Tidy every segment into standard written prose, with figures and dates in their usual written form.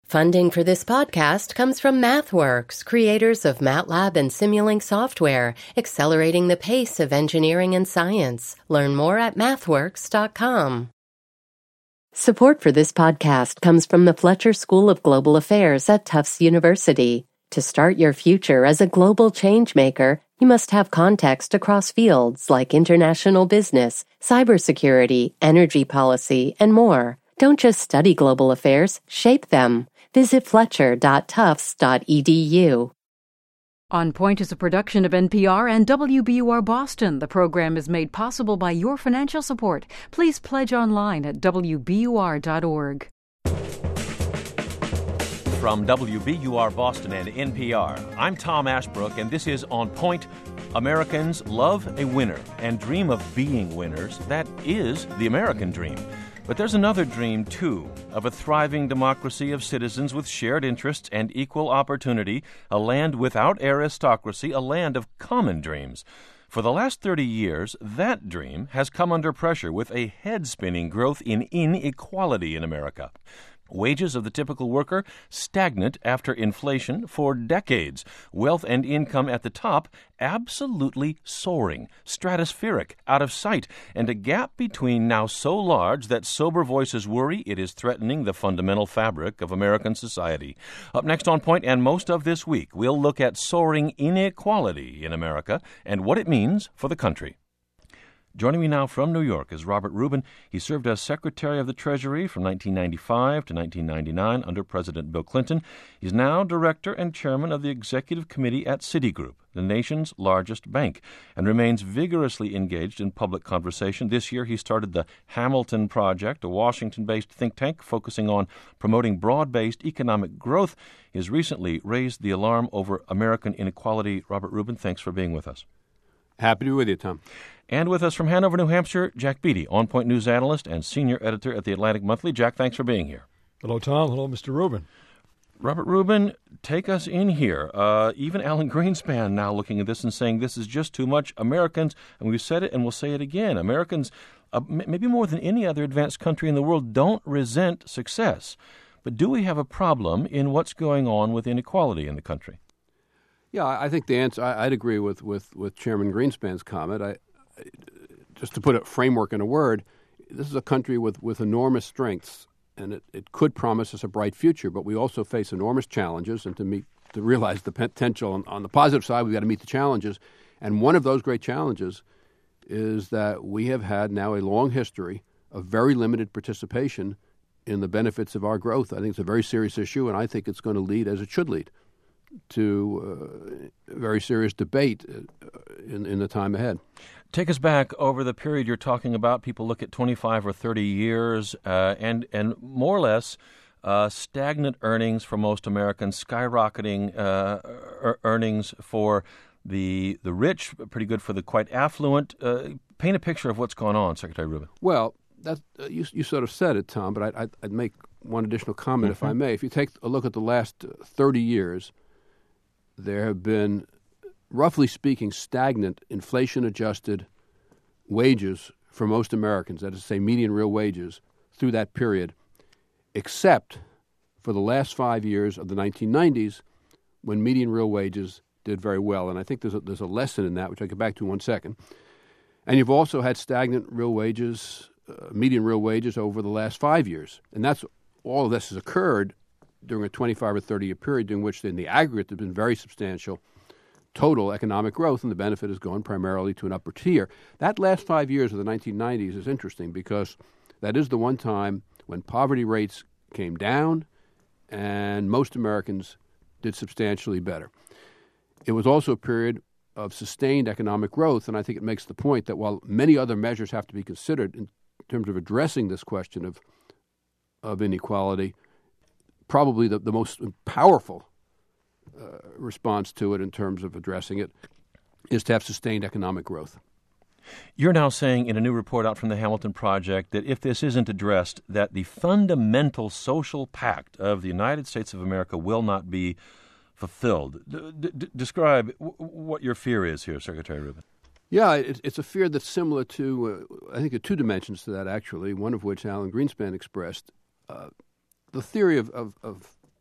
Funding for this podcast comes from MathWorks, creators of MATLAB and Simulink software, accelerating the pace of engineering and science. Learn more at mathworks.com. Support for this podcast comes from the Fletcher School of Global Affairs at Tufts University. To start your future as a global changemaker, you must have context across fields like international business, cybersecurity, energy policy, and more. Don't just study global affairs, shape them. Visit fletcher.tufts.edu. On Point is a production of NPR and WBUR Boston. The program is made possible by your financial support. Please pledge online at WBUR.org. From WBUR Boston and NPR, I'm Tom Ashbrook, and this is On Point. Americans love a winner and dream of being winners. That is the American dream. But there's another dream, too, of a thriving democracy of citizens with shared interests and equal opportunity, a land without aristocracy, a land of common dreams. For the last 30 years, that dream has come under pressure with a head-spinning growth in inequality in America. Wages of the typical worker stagnant after inflation for decades. Wealth and income at the top absolutely soaring, stratospheric, out of sight, and a gap between now so large that sober voices worry it is threatening the fundamental fabric of American society. Up next on Point, and most of this week, we'll look at soaring inequality in America and what it means for the country. Joining me now from New York is Robert Rubin. He served as Secretary of the Treasury from 1995 to 1999 under President Bill Clinton. He's now Director and Chairman of the Executive Committee at Citigroup, the nation's largest bank, and remains vigorously engaged in public conversation. This year he started the Hamilton Project, a Washington-based think tank focusing on promoting broad-based economic growth. He has recently raised the alarm over American inequality. Robert Rubin, thanks for being with us. Happy to be with you, Tom. And with us from Hanover, New Hampshire, Jack Beatty, On Point News analyst and senior editor at the Atlantic Monthly. Jack, thanks for being here. Hello, Tom. Hello, Mr. Rubin. Robert Rubin, take us in here. Even Alan Greenspan now looking at this and saying this is just too much. Americans, and we've said it and we'll say it again, Americans, maybe more than any other advanced country in the world, don't resent success. But do we have a problem in what's going on with inequality in the country? Yeah, I think the answer, I'd agree with Chairman Greenspan's comment. Just to put a framework in a word, this is a country with enormous strengths, and it could promise us a bright future, but we also face enormous challenges, and to realize the potential on the positive side, we've got to meet the challenges. And one of those great challenges is that we have had now a long history of very limited participation in the benefits of our growth. I think it's a very serious issue, and I think it's going to lead, as it should lead, to very serious debate in the time ahead. Take us back over the period you're talking about. People look at 25 or 30 years and more or less stagnant earnings for most Americans, skyrocketing earnings for the rich, pretty good for the quite affluent. Paint a picture of what's going on, Secretary Rubin. Well, that you sort of said it, Tom, but I'd make one additional comment, if I may. If you take a look at the last 30 years, there have been, roughly speaking, stagnant, inflation-adjusted wages for most Americans, that is to say median real wages, through that period, except for the last 5 years of the 1990s when median real wages did very well. And I think there's a lesson in that, which I'll get back to in 1 second. And you've also had stagnant real wages, median real wages over the last 5 years. And all of this has occurred during a 25 or 30-year period during which, in the aggregate, there's been very substantial total economic growth, and the benefit has gone primarily to an upper tier. That last 5 years of the 1990s is interesting because that is the one time when poverty rates came down and most Americans did substantially better. It was also a period of sustained economic growth, and I think it makes the point that while many other measures have to be considered in terms of addressing this question of inequality, probably the most powerful response to it in terms of addressing it is to have sustained economic growth. You're now saying in a new report out from the Hamilton Project that if this isn't addressed, that the fundamental social pact of the United States of America will not be fulfilled. Describe what your fear is here, Secretary Rubin. Yeah, it's a fear that's similar to, I think there are two dimensions to that, actually, one of which Alan Greenspan expressed. The theory of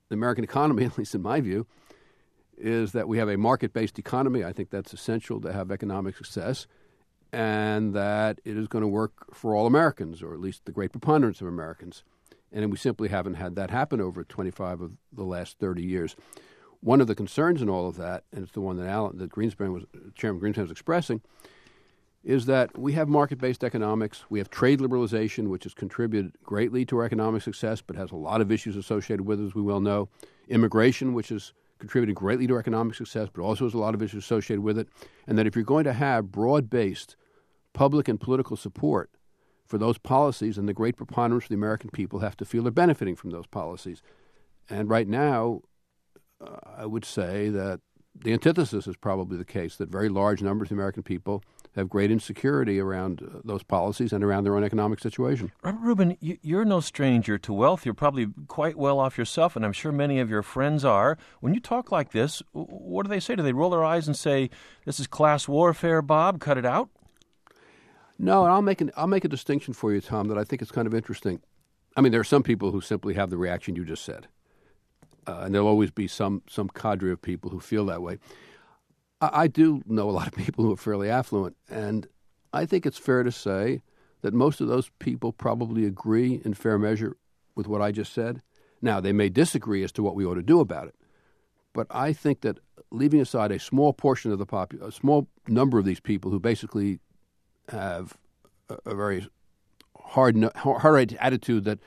the American economy, at least in my view, is that we have a market-based economy. I think that's essential to have economic success, and that it is going to work for all Americans, or at least the great preponderance of Americans. And we simply haven't had that happen over 25 of the last 30 years. One of the concerns in all of that, and it's the one that Chairman Greenspan was expressing, is that we have market-based economics. We have trade liberalization, which has contributed greatly to our economic success, but has a lot of issues associated with it, as we well know. Immigration, which has contributed greatly to our economic success, but also has a lot of issues associated with it. And that if you're going to have broad-based public and political support for those policies, and the great preponderance of the American people have to feel they're benefiting from those policies. And right now, I would say that the antithesis is probably the case, that very large numbers of the American people have great insecurity around those policies and around their own economic situation. Robert Rubin, you're no stranger to wealth. You're probably quite well off yourself, and I'm sure many of your friends are. When you talk like this, what do they say? Do they roll their eyes and say, "This is class warfare, Bob, cut it out"? No, and I'll make a distinction for you, Tom, that I think is kind of interesting. I mean, there are some people who simply have the reaction you just said. And there'll always be some cadre of people who feel that way. I do know a lot of people who are fairly affluent, and I think it's fair to say that most of those people probably agree in fair measure with what I just said. Now, they may disagree as to what we ought to do about it, but I think that leaving aside a small portion of a small number of these people who basically have a very hard-edged attitude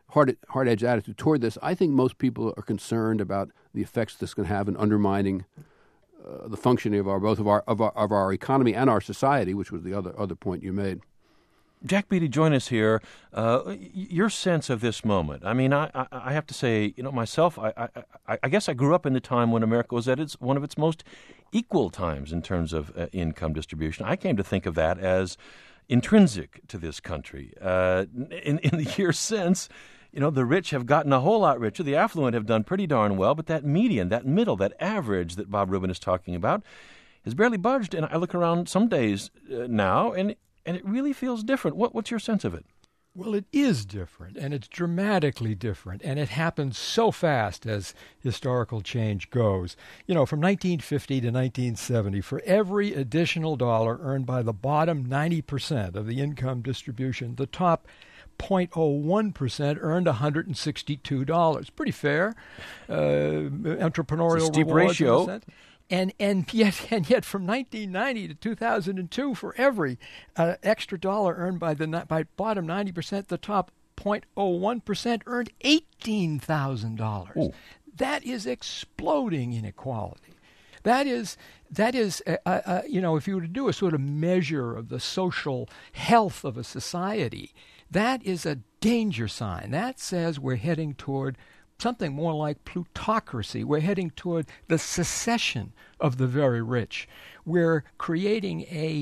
toward this, I think most people are concerned about the effects this can have in undermining the functioning of our economy and our society, which was the other point you made. Jack Beatty, join us here. Your sense of this moment. I mean, I have to say, myself, I guess I grew up in the time when America was at one of its most equal times in terms of income distribution. I came to think of that as intrinsic to this country. In the years since, the rich have gotten a whole lot richer. The affluent have done pretty darn well, but that median, that middle, that average that Bob Rubin is talking about has barely budged. And I look around some days now, and it really feels different. What's your sense of it? Well, it is different, and it's dramatically different, and it happens so fast as historical change goes. From 1950 to 1970, for every additional dollar earned by the bottom 90% of the income distribution, the top 0.01% earned $162. Pretty fair. Entrepreneurial it's a steep rewards ratio. And yet from 1990 to 2002, for every extra dollar earned by bottom 90%, the top 0.01% earned $18,000. That is exploding inequality. That is, if you were to do a sort of measure of the social health of a society, that is a danger sign. That says we're heading toward something more like plutocracy. We're heading toward the secession of the very rich. We're creating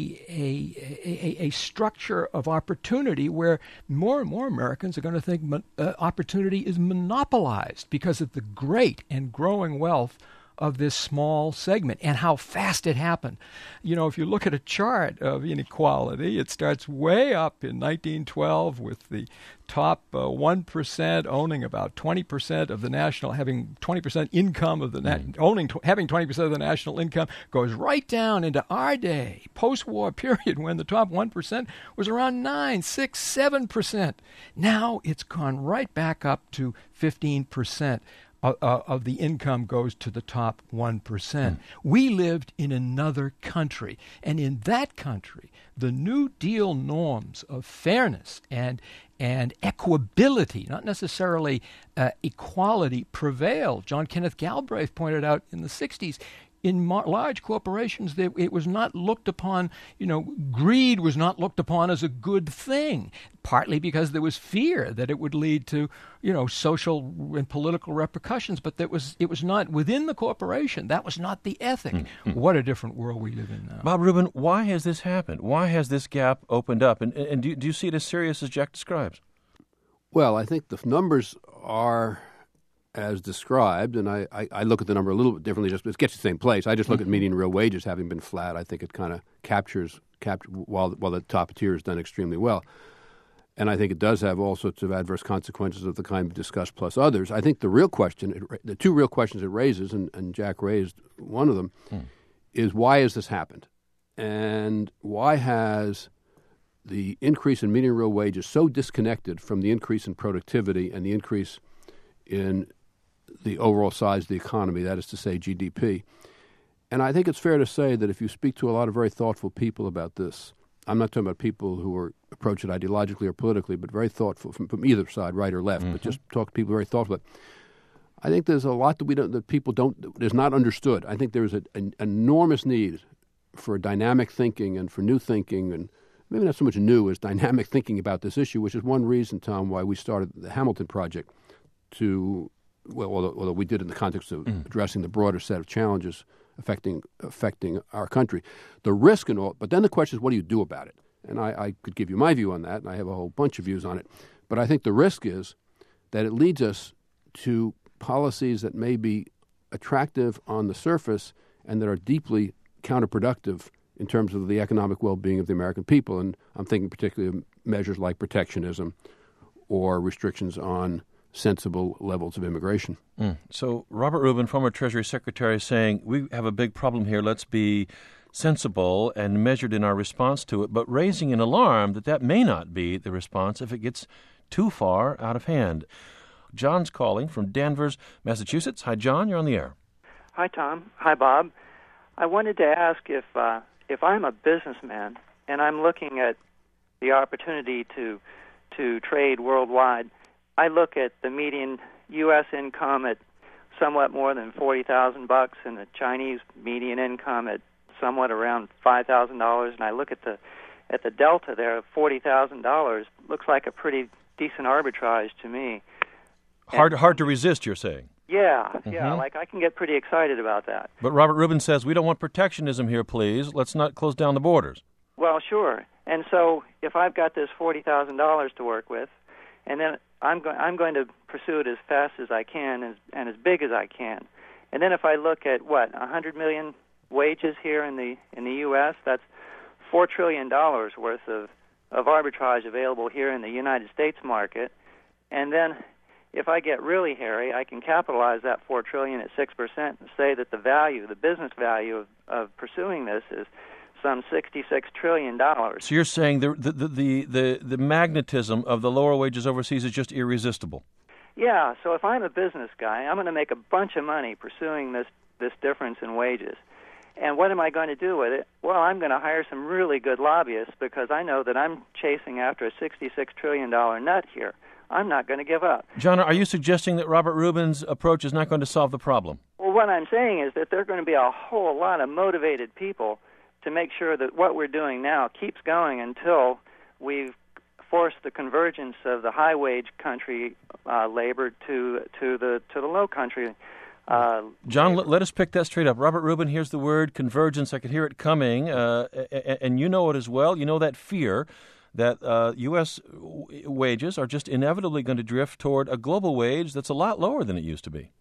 a structure of opportunity where more and more Americans are going to think opportunity is monopolized because of the great and growing wealth of this small segment and how fast it happened. If you look at a chart of inequality, it starts way up in 1912 with the top 1% owning about 20% of the national, having 20% income of the having 20% of the national income, goes right down into our day, post-war period, when the top 1% was around 9, 6, 7%. Now it's gone right back up to 15%. Of the income goes to the top 1%. We lived in another country, and in that country, the New Deal norms of fairness and equability, not necessarily equality, prevailed. John Kenneth Galbraith pointed out in the 60s, in large corporations, it was not looked upon, greed was not looked upon as a good thing, partly because there was fear that it would lead to, social and political repercussions, but it was not within the corporation. That was not the ethic. What a different world we live in now. Bob Rubin, why has this happened? Why has this gap opened up? And do you see it as serious as Jack describes? Well, I think the numbers are as described, and I look at the number a little bit differently. Just it gets to the same place. I just look at median real wages having been flat. I think it kind of captures while the top tier has done extremely well. And I think it does have all sorts of adverse consequences of the kind we discussed, plus others. I think the real question, the two real questions it raises, and Jack raised one of them, is why has this happened? And why has the increase in median real wages so disconnected from the increase in productivity and the increase in the overall size of the economy, that is to say GDP? And I think it's fair to say that if you speak to a lot of very thoughtful people about this, I'm not talking about people who are approach it ideologically or politically, but very thoughtful from either side, right or left, but just talk to people very thoughtfully. I think there's a lot that people is not understood. I think there's an enormous need for dynamic thinking and for new thinking, and maybe not so much new as dynamic thinking about this issue, which is one reason, Tom, why we started the Hamilton Project although we did it in the context of addressing the broader set of challenges affecting our country. The risk and all, but then the question is, what do you do about it? And I could give you my view on that, and I have a whole bunch of views on it. But I think the risk is that it leads us to policies that may be attractive on the surface and that are deeply counterproductive in terms of the economic well-being of the American people. And I'm thinking particularly of measures like protectionism or restrictions on sensible levels of immigration. So Robert Rubin, former Treasury Secretary, is saying we have a big problem here. Let's be sensible and measured in our response to it, but raising an alarm that may not be the response if it gets too far out of hand. John's calling from Danvers, Massachusetts. Hi, John. You're on the air. Hi, Tom. Hi, Bob. I wanted to ask if I'm a businessman and I'm looking at the opportunity to trade worldwide, I look at the median U.S. income at somewhat more than $40,000 and the Chinese median income at somewhat around $5,000, and I look at the delta there of $40,000. Looks like a pretty decent arbitrage to me. Hard to resist, you're saying? Yeah, like I can get pretty excited about that. But Robert Rubin says, we don't want protectionism here, please. Let's not close down the borders. Well, sure. And so if I've got this $40,000 to work with, and then I'm going to pursue it as fast as I can and as big as I can. And then if I look at 100 million wages here in the U.S., that's $4 trillion worth of arbitrage available here in the United States market. And then if I get really hairy, I can capitalize that $4 trillion at 6% and say that the business value of pursuing this is some $66 trillion. So you're saying the magnetism of the lower wages overseas is just irresistible? Yeah. So if I'm a business guy, I'm going to make a bunch of money pursuing this difference in wages. And what am I going to do with it? Well, I'm going to hire some really good lobbyists because I know that I'm chasing after a $66 trillion nut here. I'm not going to give up. John, are you suggesting that Robert Rubin's approach is not going to solve the problem? Well, what I'm saying is that there are going to be a whole lot of motivated people to make sure that what we're doing now keeps going until we've forced the convergence of the high-wage country labor to the low country. John, let us pick that straight up. Robert Rubin, here's the word convergence. I could hear it coming, and you know it as well. You know that fear that U.S. wages are just inevitably going to drift toward a global wage that's a lot lower than it used to be.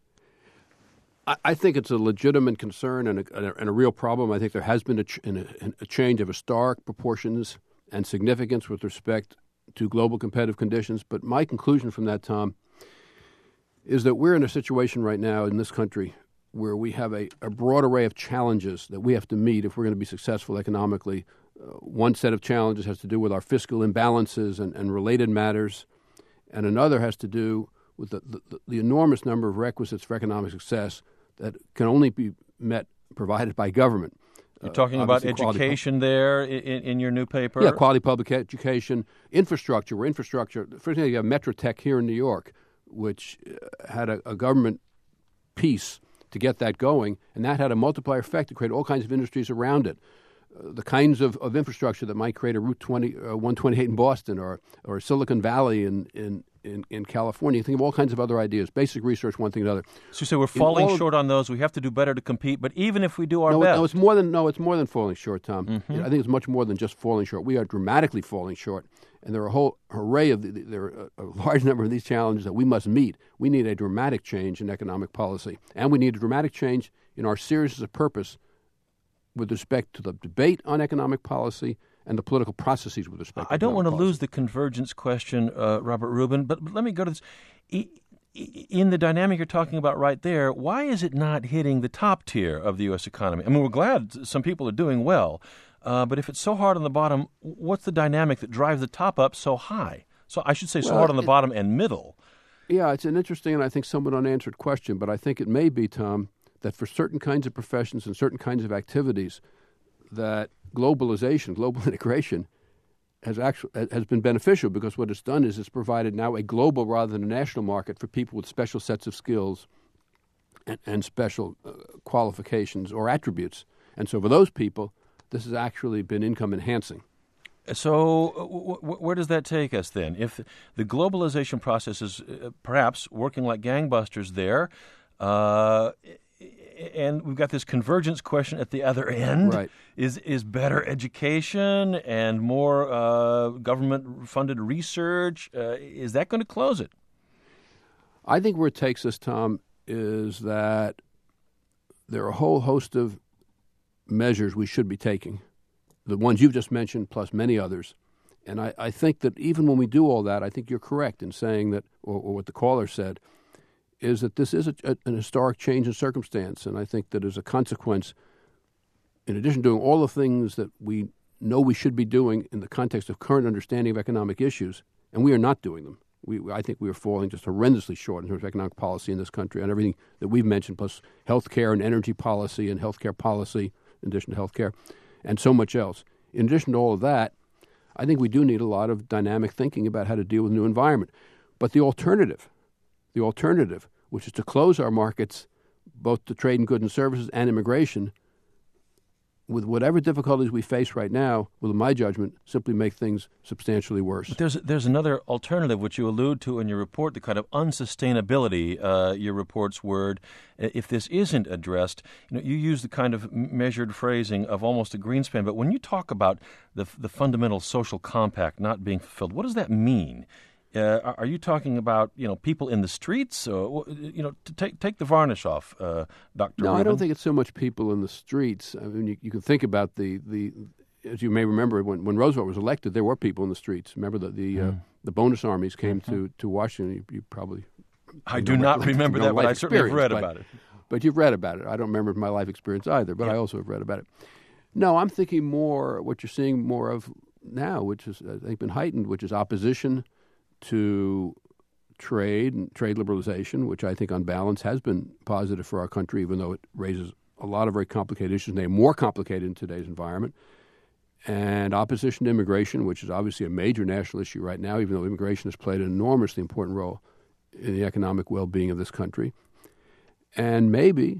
I think it's a legitimate concern and a real problem. I think there has been a change of historic proportions and significance with respect to global competitive conditions. But my conclusion from that, Tom, is that we're in a situation right now in this country where we have a broad array of challenges that we have to meet if we're going to be successful economically. One set of challenges has to do with our fiscal imbalances and related matters, and another has to do with the enormous number of requisites for economic success that can only be provided by government. You're talking about education there in your new paper? Yeah, quality public education, infrastructure. For example, you have Metrotech here in New York, which had a government piece to get that going, and that had a multiplier effect to create all kinds of industries around it. The kinds of infrastructure that might create a Route 128 in Boston or Silicon Valley in California. You think of all kinds of other ideas. Basic research, one thing or another. So you say we're falling short on those. We have to do better to compete. But even if we do our best, it's more than falling short, Tom. Mm-hmm. I think it's much more than just falling short. We are dramatically falling short, and there are a whole array there are a large number of these challenges that we must meet. We need a dramatic change in economic policy, and we need a dramatic change in our seriousness of purpose with respect to the debate on economic policy and the political processes with respect to I don't want to policy. lose the convergence question, Robert Rubin, but let me go to this. In the dynamic you're talking about right there, why is it not hitting the top tier of the U.S. economy? I mean, we're glad some people are doing well, but if it's so hard on the bottom, what's the dynamic that drives the top up so high? So I should say so hard on the bottom and middle. Yeah, it's an interesting and I think somewhat unanswered question, but I think it may be, Tom, that for certain kinds of professions and certain kinds of activities, that globalization, global integration, has been beneficial because what it's done is it's provided now a global rather than a national market for people with special sets of skills and special qualifications or attributes. And so for those people, this has actually been income enhancing. So where does that take us then? If the globalization process is perhaps working like gangbusters there, and we've got this convergence question at the other end. Right. Is better education and more government-funded research, is that going to close it? I think where it takes us, Tom, is that there are a whole host of measures we should be taking, the ones you've just mentioned plus many others. And I think that even when we do all that, I think you're correct in saying that, or what the caller said, is that this is an historic change in circumstance. And I think that as a consequence, in addition to doing all the things that we know we should be doing in the context of current understanding of economic issues, and we are not doing them. I think we are falling just horrendously short in terms of economic policy in this country on everything that we've mentioned, plus health care and energy policy and health care policy, in addition to health care, and so much else. In addition to all of that, I think we do need a lot of dynamic thinking about how to deal with the new environment. But the alternative, which is to close our markets, both to trade in goods and services and immigration, with whatever difficulties we face right now, will, in my judgment, simply make things substantially worse. But there's another alternative, which you allude to in your report, the kind of unsustainability, your report's word. If this isn't addressed, you use the kind of measured phrasing of almost a Greenspan, but when you talk about the fundamental social compact not being fulfilled, what does that mean? Are you talking about people in the streets? To take the varnish off, Dr. No, Rubin? I don't think it's so much people in the streets. I mean, you can think about the as you may remember when Roosevelt was elected, there were people in the streets. Remember the bonus armies came to Washington. You probably I do not remember that, but I certainly have read about it. But you've read about it. I don't remember my life experience either, but I also have read about it. No, I'm thinking more what you're seeing more of now, which is I think been heightened, which is opposition to trade and trade liberalization, which I think on balance has been positive for our country, even though it raises a lot of very complicated issues, and they're more complicated in today's environment. And opposition to immigration, which is obviously a major national issue right now, even though immigration has played an enormously important role in the economic well-being of this country. And maybe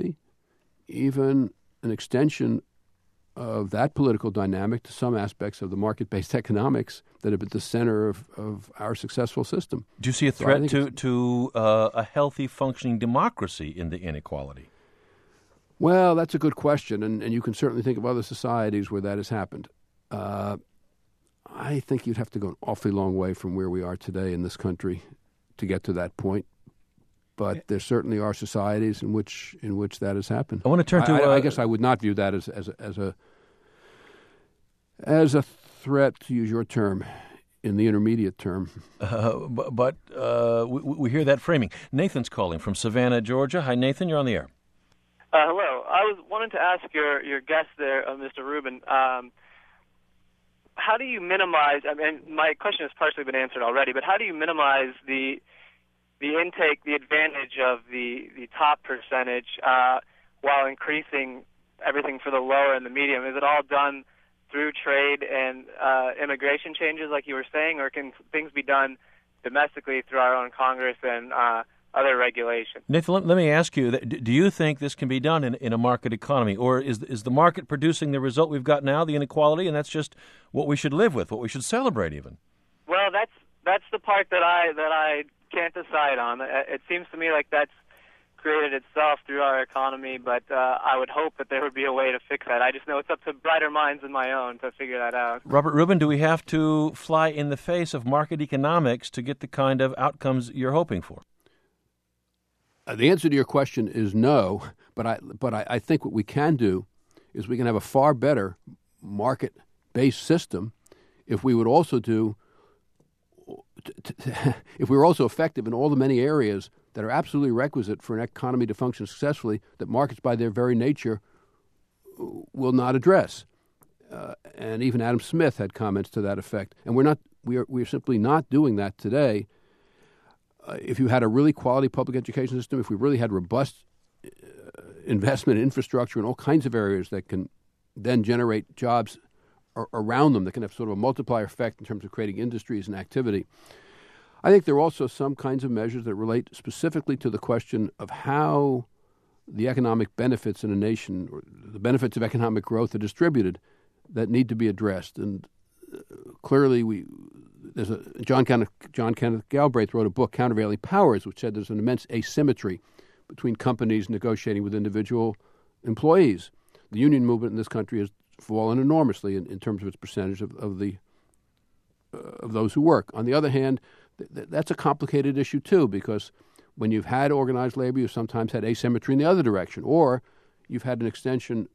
even an extension of that political dynamic to some aspects of the market-based economics that have been at the center of our successful system. Do you see a threat to a healthy, functioning democracy in the inequality? Well, that's a good question, and you can certainly think of other societies where that has happened. I think you'd have to go an awfully long way from where we are today in this country to get to that point. But there certainly are societies in which that has happened. I want to turn to. I guess I would not view that as a threat, to use your term, in the intermediate term. But we hear that framing. Nathan's calling from Savannah, Georgia. Hi, Nathan. You're on the air. Hello. I was wanting to ask your guest there, Mr. Rubin. How do you minimize? I mean, my question has partially been answered already, but how do you minimize the intake, the advantage of the top percentage while increasing everything for the lower and the medium? Is it all done through trade and immigration changes like you were saying, or can things be done domestically through our own Congress and other regulation? Nathan, let me ask you, do you think this can be done in a market economy, or is the market producing the result we've got now, the inequality, and that's just what we should live with, what we should celebrate even? Well, that's the part that I can't decide on. It seems to me like that's created itself through our economy, but I would hope that there would be a way to fix that. I just know it's up to brighter minds than my own to figure that out. Robert Rubin, do we have to fly in the face of market economics to get the kind of outcomes you're hoping for? The answer to your question is no, but I think what we can do is we can have a far better market base system if we would also if we were also effective in all the many areas that are absolutely requisite for an economy to function successfully that markets by their very nature will not address. And even Adam Smith had comments to that effect. And we're simply not doing that today. If you had a really quality public education system, if we really had robust investment in infrastructure in all kinds of areas that can then generate jobs around them, that can have sort of a multiplier effect in terms of creating industries and activity. I think there are also some kinds of measures that relate specifically to the question of how the economic benefits in a nation, or the benefits of economic growth, are distributed that need to be addressed. And clearly, John Kenneth Galbraith wrote a book, Countervailing Powers, which said there's an immense asymmetry between companies negotiating with individual employees. The union movement in this country has fallen enormously in terms of its percentage of those who work. On the other hand, that's a complicated issue too, because when you've had organized labor, you've sometimes had asymmetry in the other direction, or you've had an extension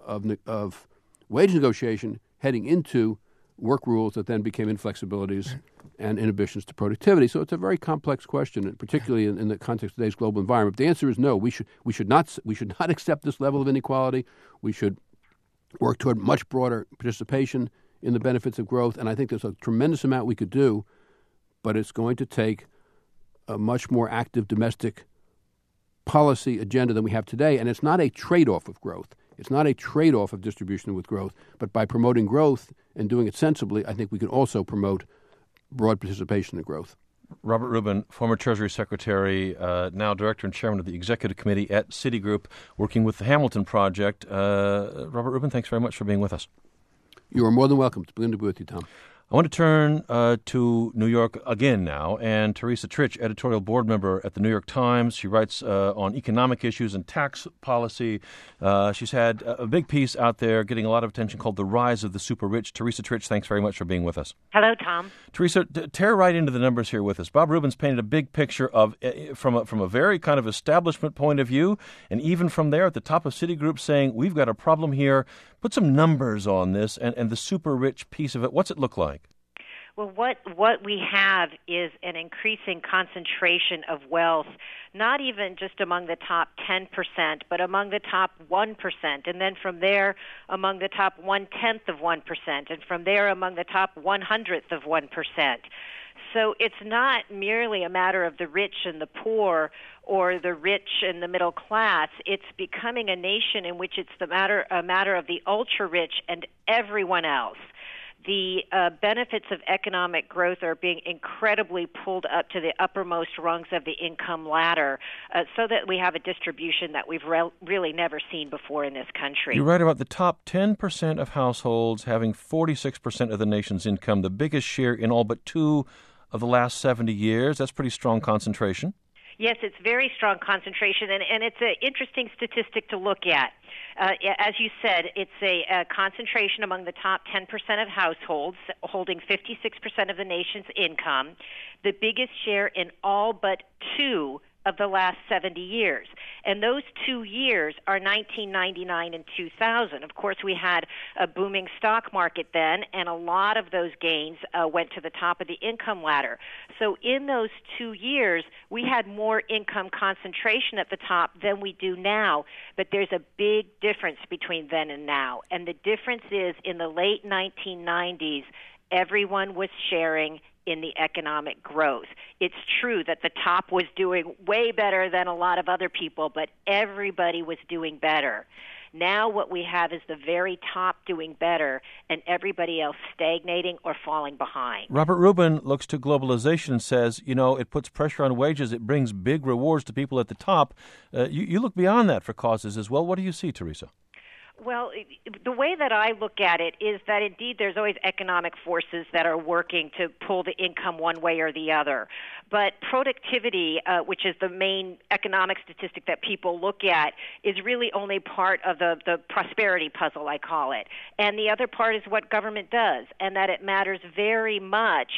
of wage negotiation heading into work rules that then became inflexibilities and inhibitions to productivity. So it's a very complex question, and particularly in the context of today's global environment. But the answer is no. We should not accept this level of inequality. We should work toward much broader participation in the benefits of growth. And I think there's a tremendous amount we could do, but it's going to take a much more active domestic policy agenda than we have today. And it's not a trade-off of growth. It's not a trade-off of distribution with growth. But by promoting growth and doing it sensibly, I think we can also promote broad participation in growth. Robert Rubin, former Treasury Secretary, now Director and Chairman of the Executive Committee at Citigroup, working with the Hamilton Project. Robert Rubin, thanks very much for being with us. You are more than welcome. It's been to be with you, Tom. I want to turn to New York again now, and Teresa Trich, editorial board member at the New York Times. She writes on economic issues and tax policy. She's had a big piece out there getting a lot of attention called The Rise of the Super Rich. Teresa Trich, thanks very much for being with us. Hello, Tom. Teresa, tear right into the numbers here with us. Bob Rubin's painted a big picture of from a very kind of establishment point of view, and even from there at the top of Citigroup saying, we've got a problem here. Put some numbers on this and the super rich piece of it. What's it look like? Well, what we have is an increasing concentration of wealth, not even just among the top 10%, but among the top 1%, and then from there among the top 1/10 of 1%, and from there among the top 100th of 1%. So it's not merely a matter of the rich and the poor or the rich and the middle class. It's becoming a nation in which it's a matter of the ultra-rich and everyone else. The benefits of economic growth are being incredibly pulled up to the uppermost rungs of the income ladder so that we have a distribution that we've really never seen before in this country. You write about the top 10% of households having 46% of the nation's income, the biggest share in all but 2 of the last 70 years. That's pretty strong concentration. Yes, it's very strong concentration, and it's an interesting statistic to look at. As you said, it's a concentration among the top 10% of households, holding 56% of the nation's income, the biggest share in all but 2 of the last 70 years. And those 2 years are 1999 and 2000. Of course, we had a booming stock market then, and a lot of those gains went to the top of the income ladder. So in those 2 years, we had more income concentration at the top than we do now. But there's a big difference between then and now. And the difference is in the late 1990s, everyone was sharing in the economic growth. It's true that the top was doing way better than a lot of other people, but everybody was doing better. Now what we have is the very top doing better and everybody else stagnating or falling behind. Robert Rubin looks to globalization and says, it puts pressure on wages. It brings big rewards to people at the top. You look beyond that for causes as well. What do you see, Teresa? Well, the way that I look at it is that indeed there's always economic forces that are working to pull the income one way or the other. But productivity, which is the main economic statistic that people look at, is really only part of the prosperity puzzle, I call it. And the other part is what government does, and that it matters very much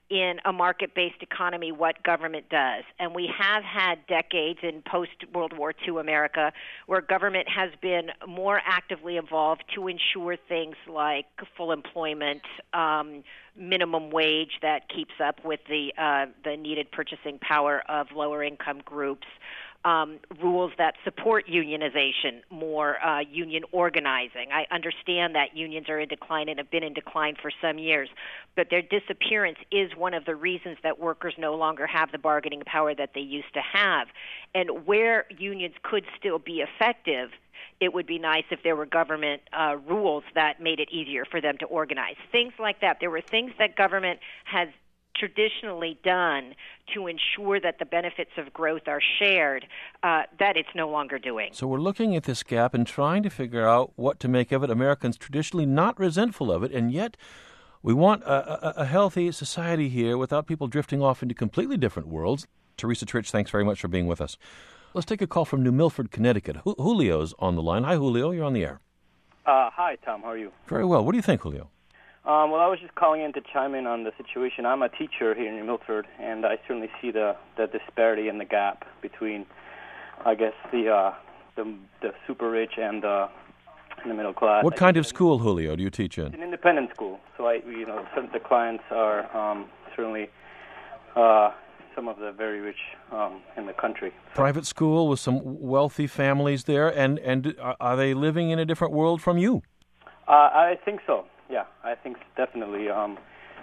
in a market-based economy what government does. And we have had decades in post-World War II America where government has been more actively involved to ensure things like full employment, minimum wage that keeps up with the needed purchasing power of lower-income groups, rules that support unionization, more union organizing. I understand that unions are in decline and have been in decline for some years, but their disappearance is one of the reasons that workers no longer have the bargaining power that they used to have. And where unions could still be effective, it would be nice if there were government rules that made it easier for them to organize. Things like that. There were things that government has traditionally done to ensure that the benefits of growth are shared, that it's no longer doing. So we're looking at this gap and trying to figure out what to make of it. Americans traditionally not resentful of it, and yet we want a healthy society here without people drifting off into completely different worlds. Teresa Trich, thanks very much for being with us. Let's take a call from New Milford, Connecticut. Julio's on the line. Hi, Julio. You're on the air. Hi, Tom. How are you? Very well. What do you think, Julio? Well, I was just calling in to chime in on the situation. I'm a teacher here in New Milford, and I certainly see the disparity and the gap between, I guess, the super rich and the middle class. What kind of school, Julio, do you teach in? It's an independent school, so some of the clients are certainly some of the very rich in the country. Private school with some wealthy families there, and are they living in a different world from you? I think so. Yeah, I think definitely. All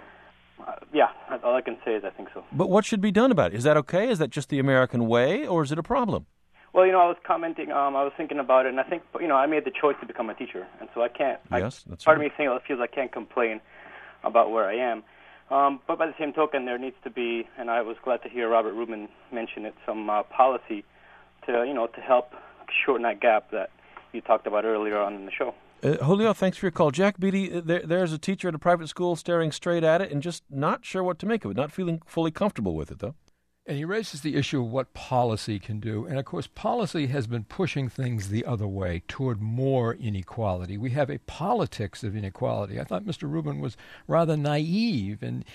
I can say is I think so. But what should be done about it? Is that okay? Is that just the American way, or is it a problem? Well, I was commenting. I was thinking about it, and I think I made the choice to become a teacher, and so I can't. Yes, that's part right. of me feels I can't complain about where I am. But by the same token, there needs to be, and I was glad to hear Robert Rubin mention it, some policy to help shorten that gap that you talked about earlier on in the show. Julio, thanks for your call. Jack Beatty, there's a teacher at a private school staring straight at it and just not sure what to make of it, not feeling fully comfortable with it, though. And he raises the issue of what policy can do. And, of course, policy has been pushing things the other way toward more inequality. We have a politics of inequality. I thought Mr. Rubin was rather naive in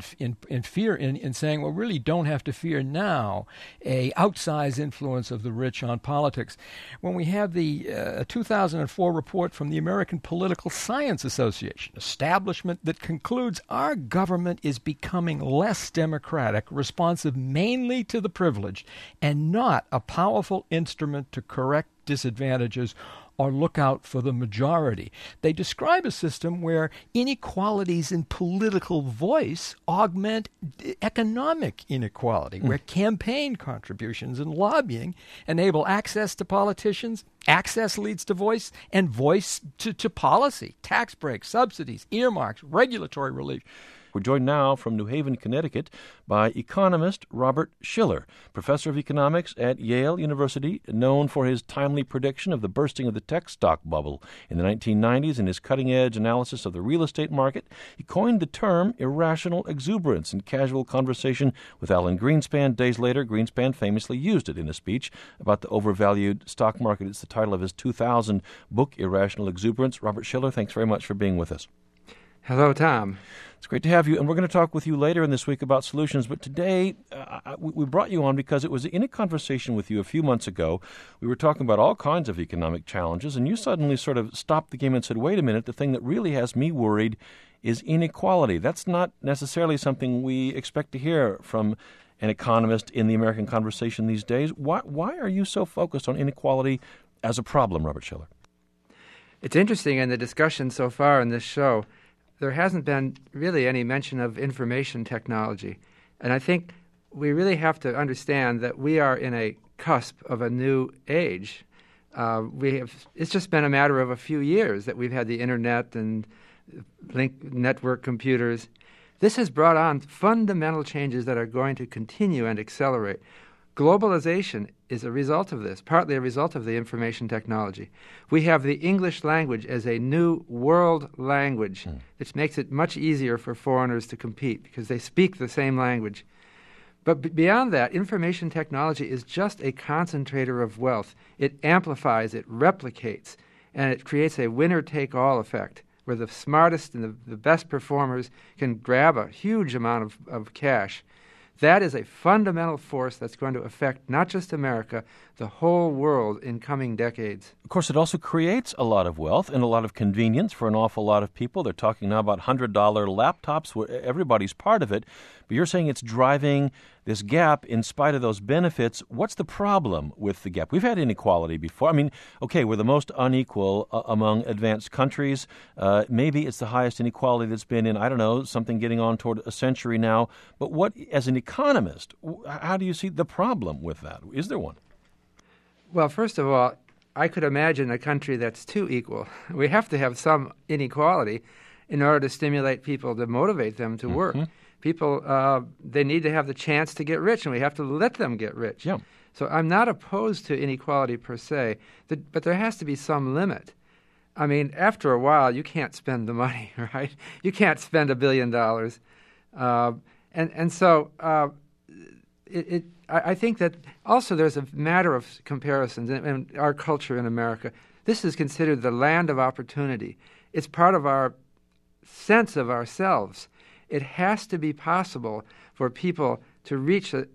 saying, well, really don't have to fear now a outsized influence of the rich on politics. When we have the 2004 report from the American Political Science Association, establishment that concludes our government is becoming less democratic, responsive mainly to the privileged, and not a powerful instrument to correct disadvantages or look out for the majority. They describe a system where inequalities in political voice augment economic inequality, where campaign contributions and lobbying enable access to politicians, access leads to voice, and voice to policy, tax breaks, subsidies, earmarks, regulatory relief. We're joined now from New Haven, Connecticut, by economist Robert Shiller, professor of economics at Yale University, known for his timely prediction of the bursting of the tech stock bubble in the 1990s and his cutting-edge analysis of the real estate market. He coined the term irrational exuberance in casual conversation with Alan Greenspan. Days later, Greenspan famously used it in a speech about the overvalued stock market. It's the title of his 2000 book, Irrational Exuberance. Robert Shiller, thanks very much for being with us. Hello, Tom. It's great to have you, and we're going to talk with you later in this week about solutions. But today, we brought you on because it was in a conversation with you a few months ago. We were talking about all kinds of economic challenges, and you suddenly sort of stopped the game and said, wait a minute, the thing that really has me worried is inequality. That's not necessarily something we expect to hear from an economist in the American conversation these days. Why are you so focused on inequality as a problem, Robert Shiller? It's interesting in the discussion so far in this show, there hasn't been really any mention of information technology. And I think we really have to understand that we are in a cusp of a new age. It's just been a matter of a few years that we've had the Internet and network computers. This has brought on fundamental changes that are going to continue and accelerate. Globalization is a result of this, partly a result of the information technology. We have the English language as a new world language, which makes it much easier for foreigners to compete because they speak the same language. But beyond that, information technology is just a concentrator of wealth. It amplifies, it replicates, and it creates a winner-take-all effect. where the smartest and the best performers can grab a huge amount of cash. That is a fundamental force that's going to affect not just America, the whole world in coming decades. Of course, it also creates a lot of wealth and a lot of convenience for an awful lot of people. They're talking now about $100 laptops, where everybody's part of it. But you're saying it's driving this gap in spite of those benefits. What's the problem with the gap? We've had inequality before. I mean, okay, we're the most unequal among advanced countries. Maybe it's the highest inequality that's been in, I don't know, something getting on toward a century now. But what, as an economist, how do you see the problem with that? Is there one? Well, first of all, I could imagine a country that's too equal. We have to have some inequality in order to stimulate people, to motivate them to work. People, they need to have the chance to get rich, and we have to let them get rich. Yeah. So I'm not opposed to inequality per se, but there has to be some limit. I mean, after a while, you can't spend the money, right? You can't spend $1 billion. I think that also there's a matter of comparisons in our culture in America. This is considered the land of opportunity. It's part of our sense of ourselves. It has to be possible for people to reach a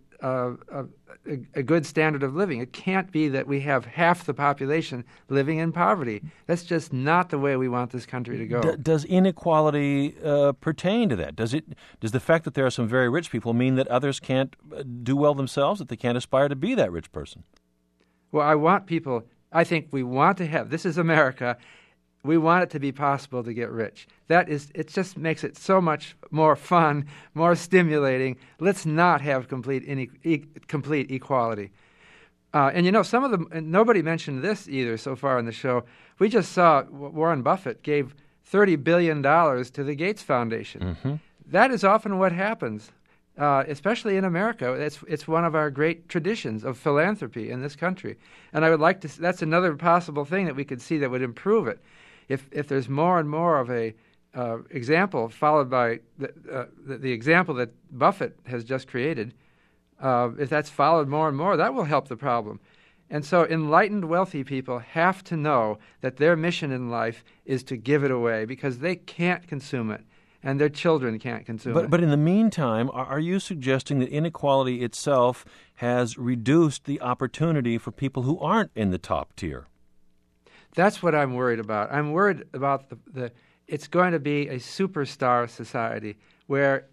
good standard of living. It can't be that we have half the population living in poverty. That's just not the way we want this country to go. Does inequality pertain to that? Does the fact that there are some very rich people mean that others can't do well themselves, that they can't aspire to be that rich person? Well, I think we want to have, this is America, we want it to be possible to get rich. It just makes it so much more fun, more stimulating. Let's not have complete equality. And some of them, and nobody mentioned this either so far in the show. We just saw Warren Buffett gave $30 billion to the Gates Foundation. Mm-hmm. That is often what happens, especially in America. It's one of our great traditions of philanthropy in this country. And I would like to, that's another possible thing that we could see that would improve it. If there's more and more of a example followed by the example that Buffett has just created, if that's followed more and more, that will help the problem. And so enlightened, wealthy people have to know that their mission in life is to give it away because they can't consume it and their children can't consume it. But in the meantime, are you suggesting that inequality itself has reduced the opportunity for people who aren't in the top tier? That's what I'm worried about. I'm worried about it's going to be a superstar society where,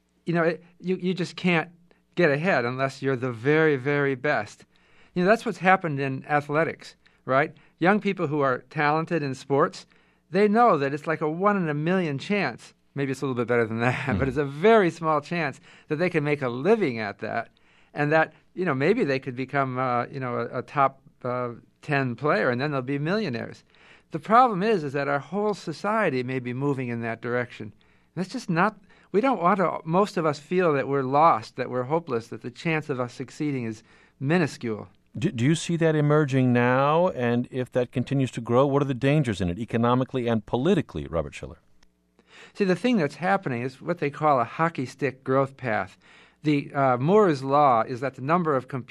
you just can't get ahead unless you're the very, very best. That's what's happened in athletics, right? Young people who are talented in sports, they know that it's like a 1 in a million chance. Maybe it's a little bit better than that, but it's a very small chance that they can make a living at that, and that maybe they could become a top 10 player, and then they'll be millionaires. The problem is that our whole society may be moving in that direction. That's just not. We don't want to. Most of us feel that we're lost, that we're hopeless, that the chance of us succeeding is minuscule. Do you see that emerging now? And if that continues to grow, what are the dangers in it, economically and politically, Robert Shiller? See, the thing that's happening is what they call a hockey stick growth path. The Moore's law is that the number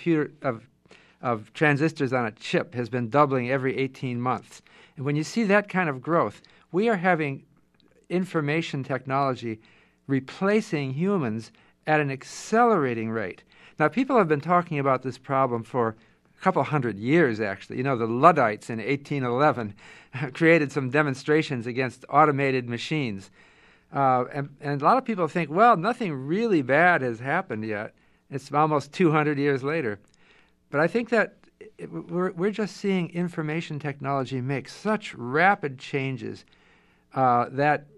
of transistors on a chip has been doubling every 18 months. And when you see that kind of growth, we are having information technology replacing humans at an accelerating rate. Now, people have been talking about this problem for a couple hundred years, actually. The Luddites in 1811 created some demonstrations against automated machines. And a lot of people think, well, nothing really bad has happened yet. It's almost 200 years later. But I think that we're just seeing information technology make such rapid changes that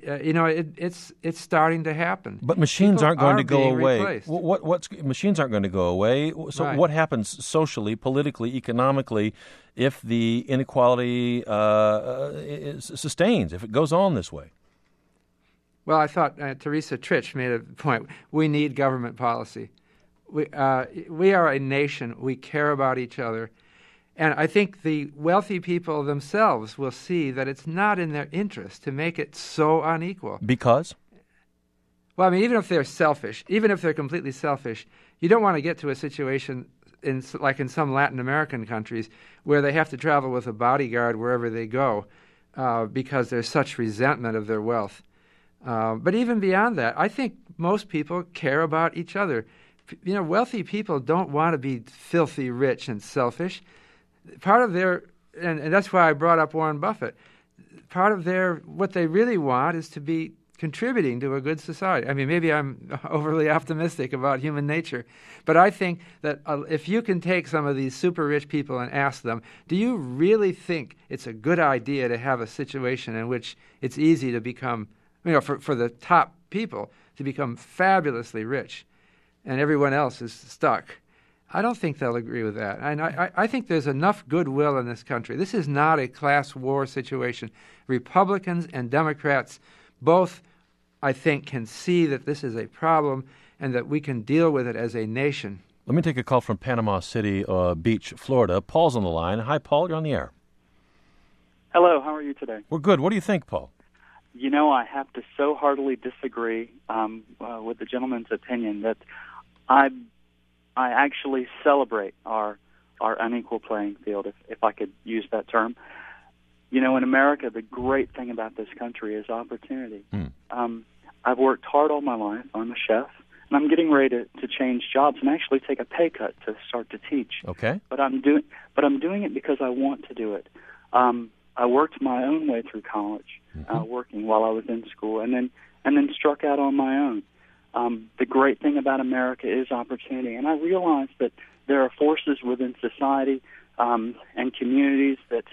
it's starting to happen. But machines aren't going to go away. Machines aren't going to go away. So right. What happens socially, politically, economically, if the inequality sustains, if it goes on this way? Well, I thought Teresa Trich made a point. We need government policy. We are a nation. We care about each other. And I think the wealthy people themselves will see that it's not in their interest to make it so unequal. Because? Well, I mean, even if they're selfish, even if they're completely selfish, you don't want to get to a situation like in some Latin American countries where they have to travel with a bodyguard wherever they go. because there's such resentment of their wealth. But even beyond that, I think most people care about each other. Wealthy people don't want to be filthy rich and selfish. Part of their, and that's why I brought up Warren Buffett, part of what they really want is to be contributing to a good society. I mean, maybe I'm overly optimistic about human nature, but I think that if you can take some of these super rich people and ask them, do you really think it's a good idea to have a situation in which it's easy to become, for the top people to become fabulously rich and everyone else is stuck? I don't think they'll agree with that. And I think there's enough goodwill in this country. This is not a class war situation. Republicans and Democrats both, I think, can see that this is a problem and that we can deal with it as a nation. Let me take a call from Panama City Beach, Florida. Paul's on the line. Hi, Paul. You're on the air. Hello. How are you today? We're good. What do you think, Paul? I have to so heartily disagree with the gentleman's opinion that I actually celebrate our unequal playing field, if I could use that term. In America, the great thing about this country is opportunity. I've worked hard all my life. I'm a chef, and I'm getting ready to change jobs and actually take a pay cut to start to teach. Okay. But I'm doing it because I want to do it. I worked my own way through college, working while I was in school, and then struck out on my own. The great thing about America is opportunity, and I realize that there are forces within society and communities that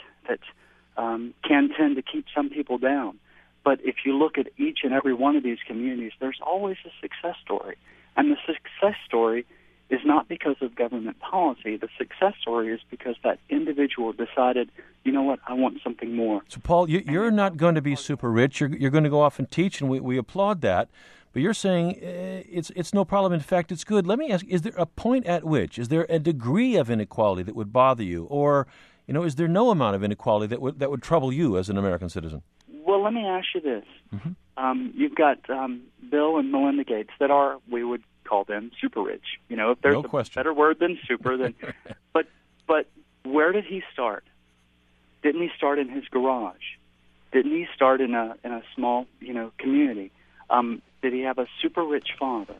can tend to keep some people down. But if you look at each and every one of these communities, there's always a success story. And the success story is not because of government policy. The success story is because that individual decided, you know what, I want something more. So, Paul, you're not going to be super rich. You're going to go off and teach, and we applaud that. But you're saying it's no problem. In fact, it's good. Let me ask, is there a point at which, is there a degree of inequality that would bother you? Or, is there no amount of inequality that would trouble you as an American citizen? Well, let me ask you this. You've got Bill and Melinda Gates that are, we would call them super rich. If there's a better word than super, then but where did he start? Didn't he start in his garage? Didn't he start in a small, community? Did he have a super rich father?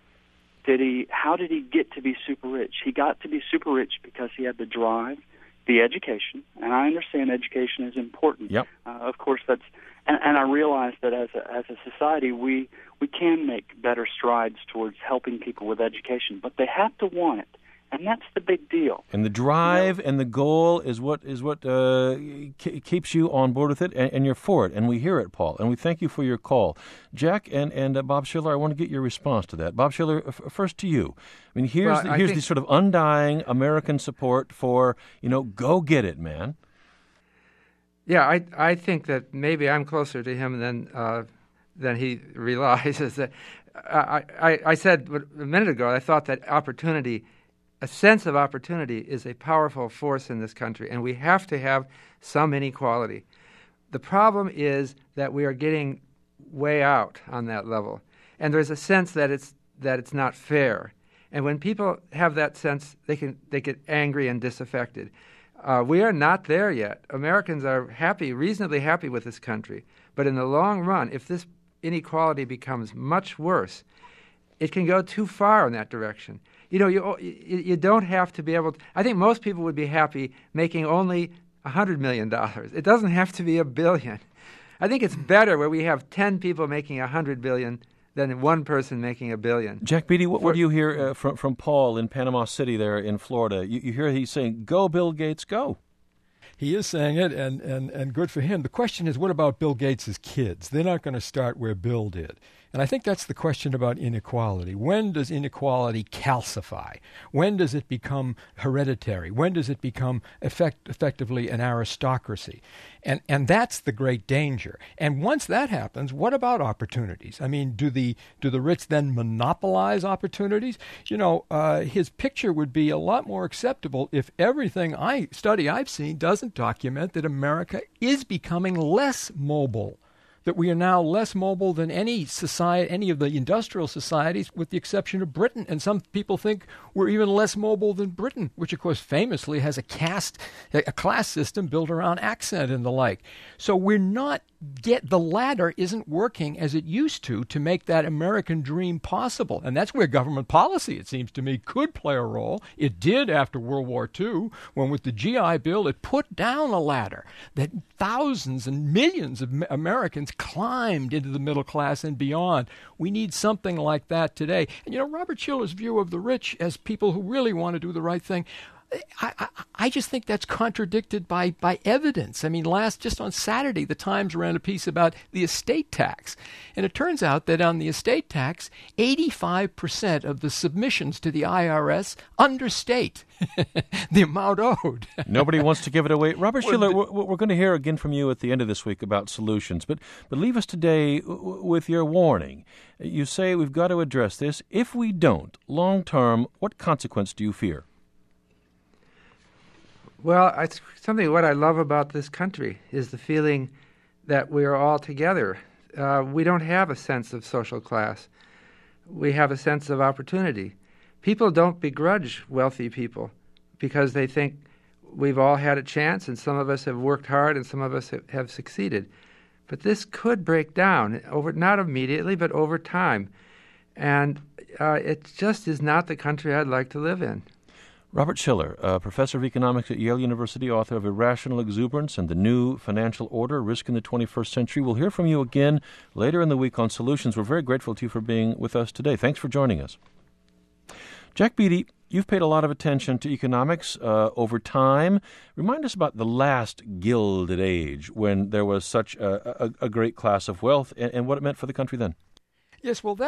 How did he get to be super rich? He got to be super rich because he had the drive, the education, and I understand education is important. Yep. Of course, and I realize that as a society, we can make better strides towards helping people with education, but they have to want it, and that's the big deal. And the drive and the goal is what keeps you on board with it, and you're for it, and we hear it, Paul, and we thank you for your call. Jack and Bob Schiller, I want to get your response to that. Bob Schiller, first to you. I mean, here's the sort of undying American support for, go get it, man. Yeah, I think that maybe I'm closer to him than he realizes. That I said a minute ago, I thought that a sense of opportunity is a powerful force in this country, and we have to have some inequality. The problem is that we are getting way out on that level, and there's a sense that it's not fair. And when people have that sense, they get angry and disaffected. We are not there yet. Americans are reasonably happy with this country, but in the long run, if this inequality becomes much worse, it can go too far in that direction. You don't have to be able to. I think most people would be happy making only $100 million. It doesn't have to be $1 billion. I think it's better where we have 10 people making $100 billion than one person making $1 billion. Jack Beatty, what do you hear from Paul in Panama City there in Florida? You hear he's saying, go, Bill Gates, go. He is saying it, and good for him. The question is, what about Bill Gates' kids? They're not going to start where Bill did. And I think that's the question about inequality. When does inequality calcify? When does it become hereditary? When does it become effectively an aristocracy? And that's the great danger. And once that happens, what about opportunities? I mean, do the rich then monopolize opportunities? His picture would be a lot more acceptable if everything I've seen doesn't document that America is becoming less mobile. that we are now less mobile than any society, any of the industrial societies, with the exception of Britain. And some people think we're even less mobile than Britain, which, of course, famously has a class system built around accent and the like. So the ladder isn't working as it used to make that American dream possible. And that's where government policy, it seems to me, could play a role. It did after World War II, when with the GI Bill, it put down a ladder that thousands and millions of Americans climbed into the middle class and beyond. We need something like that today. And Robert Schiller's view of the rich as people who really want to do the right thing, I just think that's contradicted by evidence. I mean, just on Saturday, the Times ran a piece about the estate tax. And it turns out that on the estate tax, 85% of the submissions to the IRS understate the amount owed. Nobody wants to give it away. Robert Schiller, we're going to hear again from you at the end of this week about solutions. But leave us today with your warning. You say we've got to address this. If we don't, long term, what consequence do you fear? Well, it's something what I love about this country is the feeling that we are all together. We don't have a sense of social class. We have a sense of opportunity. People don't begrudge wealthy people because they think we've all had a chance and some of us have worked hard and some of us have succeeded. But this could break down, not immediately, but over time. And it just is not the country I'd like to live in. Robert Schiller, professor of economics at Yale University, author of Irrational Exuberance and the New Financial Order, Risk in the 21st Century. We'll hear from you again later in the week on Solutions. We're very grateful to you for being with us today. Thanks for joining us. Jack Beatty, you've paid a lot of attention to economics over time. Remind us about the last Gilded Age, when there was such a great class of wealth, and what it meant for the country then. Yes, well,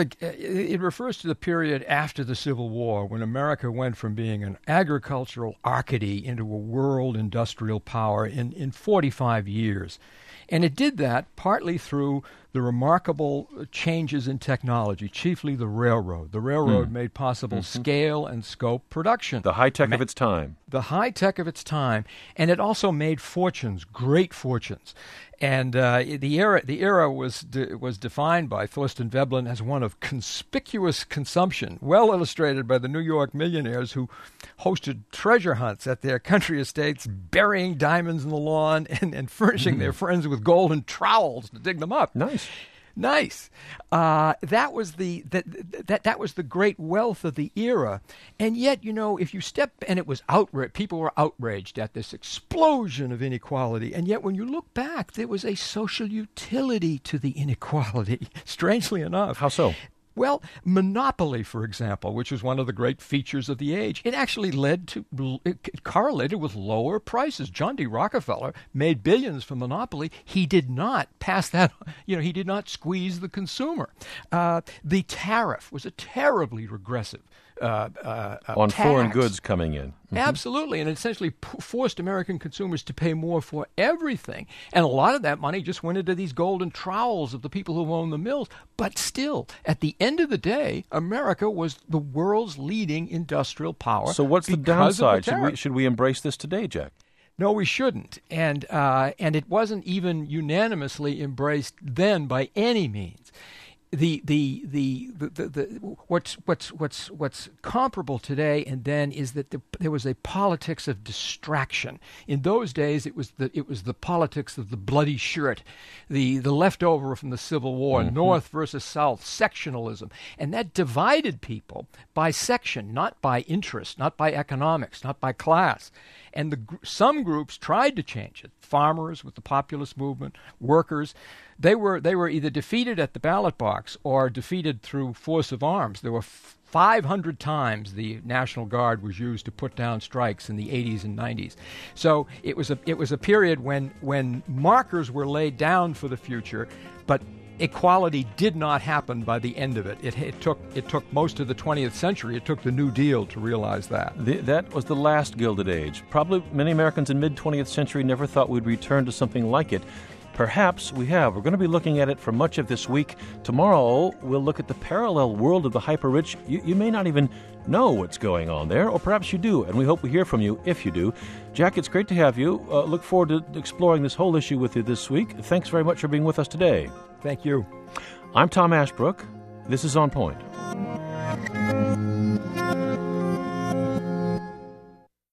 it refers to the period after the Civil War, when America went from being an agricultural arcady into a world industrial power in 45 years. And it did that partly through the remarkable changes in technology, chiefly the railroad. The railroad made possible scale and scope production. The high tech of its time. The high tech of its time. And it also made fortunes, great fortunes. And the era was defined by Thorstein Veblen as one of conspicuous consumption, well illustrated by the New York millionaires who hosted treasure hunts at their country estates, burying diamonds in the lawn and furnishing their friends with golden trowels to dig them up. Nice. That was the great wealth of the era. And yet, if you and it was outrage. People were outraged at this explosion of inequality. And yet, when you look back, there was a social utility to the inequality, strangely enough. How so? Well, monopoly, for example, which was one of the great features of the age, it actually it correlated with lower prices. John D. Rockefeller made billions from monopoly. He did not pass that, he did not squeeze the consumer. The tariff was a terribly regressive on tax. Foreign goods coming in. Absolutely, and it essentially forced American consumers to pay more for everything. And a lot of that money just went into these golden trowels of the people who owned the mills. But still, at the end of the day, America was the world's leading industrial power. So what's the downside? Should we embrace this today, Jack? No, we shouldn't. And it wasn't even unanimously embraced then by any means. What's comparable today and then is that there was a politics of distraction. In those days, it was the politics of the bloody shirt, the leftover from the Civil War, North versus South, sectionalism, and that divided people by section, not by interest, not by economics, not by class. And some groups tried to change it. Farmers with the populist movement, workers, they were either defeated at the ballot box or defeated through force of arms. There were 500 times the National Guard was used to put down strikes in the 80s and 90s. So it was a period when markers were laid down for the future, but equality did not happen by the end of it. It took most of the 20th century. It took the New Deal to realize that. That was the last Gilded Age. Probably many Americans in mid-20th century never thought we'd return to something like it. Perhaps we have. We're going to be looking at it for much of this week. Tomorrow, we'll look at the parallel world of the hyper-rich. You may not even know what's going on there, or perhaps you do, and we hope we hear from you if you do. Jack, it's great to have you. Look forward to exploring this whole issue with you this week. Thanks very much for being with us today. Thank you. I'm Tom Ashbrook. This is On Point.